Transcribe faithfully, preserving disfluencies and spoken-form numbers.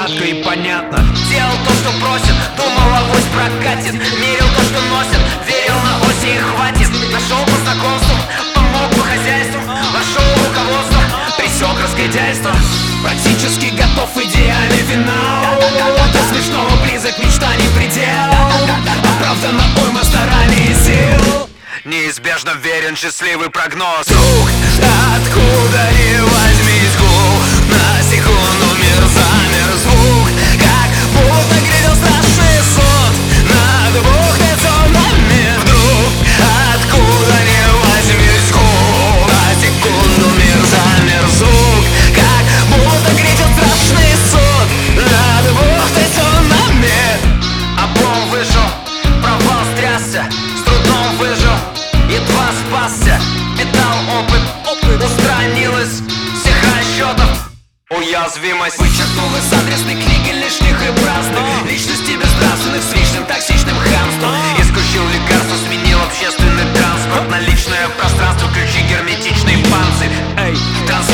гладко и понятно. Делал то, что просит, думал, авось прокатит. Мерил то, что носит, верил на оси и хватит. Нашел по знакомству, помог по хозяйству, вошел в руководство, пресек разгильдяйство. Практически готов идеальный финал. До смешного близок, мечта не предел. Оправдана уйма стараний и сил. Неизбежно верен счастливый прогноз. Друг, откуда ни возьмись, гул, на секунду мир замер. Звук, как будто грядет страшный суд над двухнациональным. Вдруг, откуда ни возьмись, гул, на секунду мир замер. Звук, как будто грядет страшный суд над двухнациональным. Облом вышел, провал стрясся, с трудом выжил, едва спасся. Питал опыт, опыт устранилась всех расчетов уязвимость. Вычеркнул из адресной книги лишних и праздных личностей безнравственных с личным токсичным хамством. Исключил лекарство, сменил общественный транспорт на личное пространство, ключи, герметичный панцирь. Эй, транс